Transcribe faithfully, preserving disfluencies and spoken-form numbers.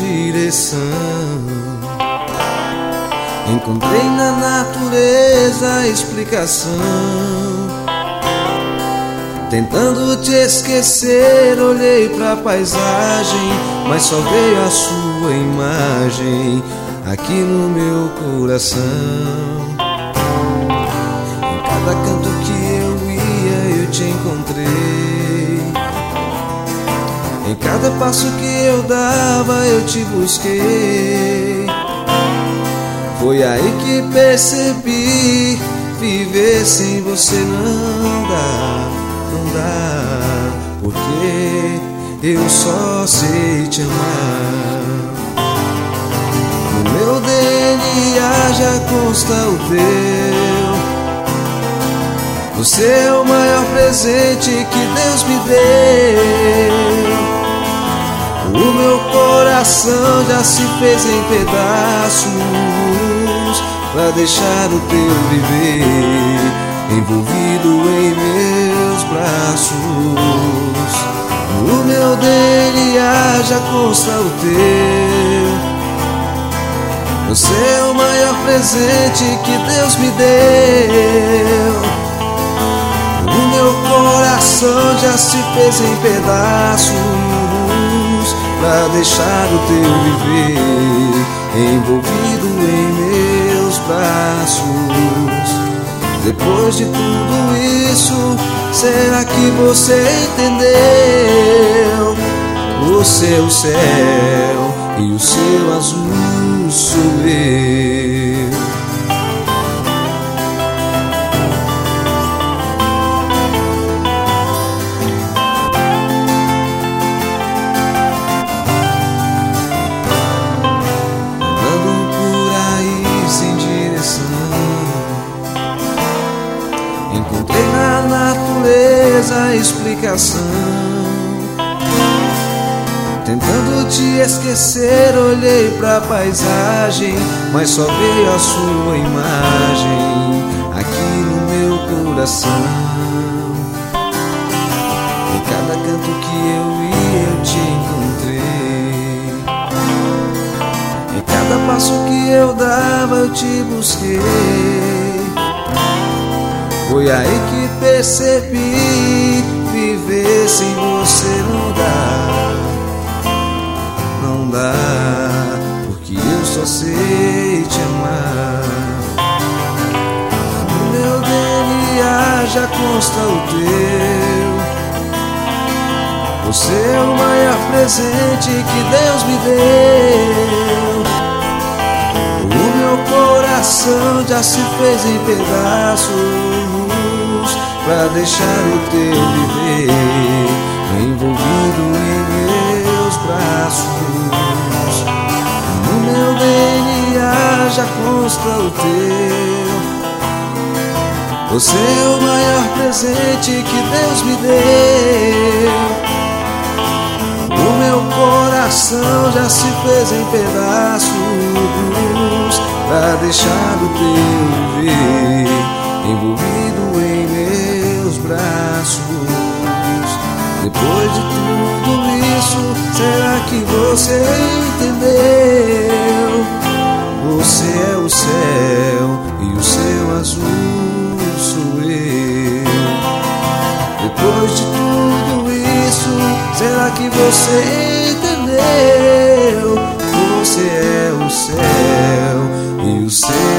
direção. Encontrei na natureza a explicação. Tentando te esquecer, olhei pra paisagem, mas só veio a sua imagem aqui no meu coração. Em cada canto que eu ia, eu te encontrei. Em cada passo que eu dava, eu te busquei. Foi aí que percebi, viver sem você não dá, não dá, porque eu só sei te amar. No meu D N A já consta o teu. Você é o maior presente que Deus me deu. O meu coração já se fez em pedaços pra deixar o teu viver envolvido em meus braços. O meu D N A já consta o teu. Você é o maior presente que Deus me deu. O meu coração já se fez em pedaços pra deixar o teu viver envolvido em meus braços. Depois de tudo isso, será que você entendeu? O seu céu e o seu azul sou eu. Encontrei na natureza a explicação. Tentando te esquecer, olhei pra paisagem, mas só veio a sua imagem aqui no meu coração. Em cada canto que eu ia, eu te encontrei. Em cada passo que eu dava, eu te busquei. Foi aí que percebi, viver sem você não dá, não dá, porque eu só sei te amar. No meu D N A já consta o teu. Você é o maior presente que Deus me deu. O meu coração já se fez em pedaços pra deixar o teu viver envolvido em meus braços. No meu D N A já consta o teu. Você é o maior presente que Deus me deu. O meu coração já se fez em pedaços pra deixar o teu viver envolvido em meus braços. Depois de tudo isso, será que você entendeu? Você é o céu e o céu azul sou eu. Depois de tudo isso, será que você entendeu? Você é o céu e o céu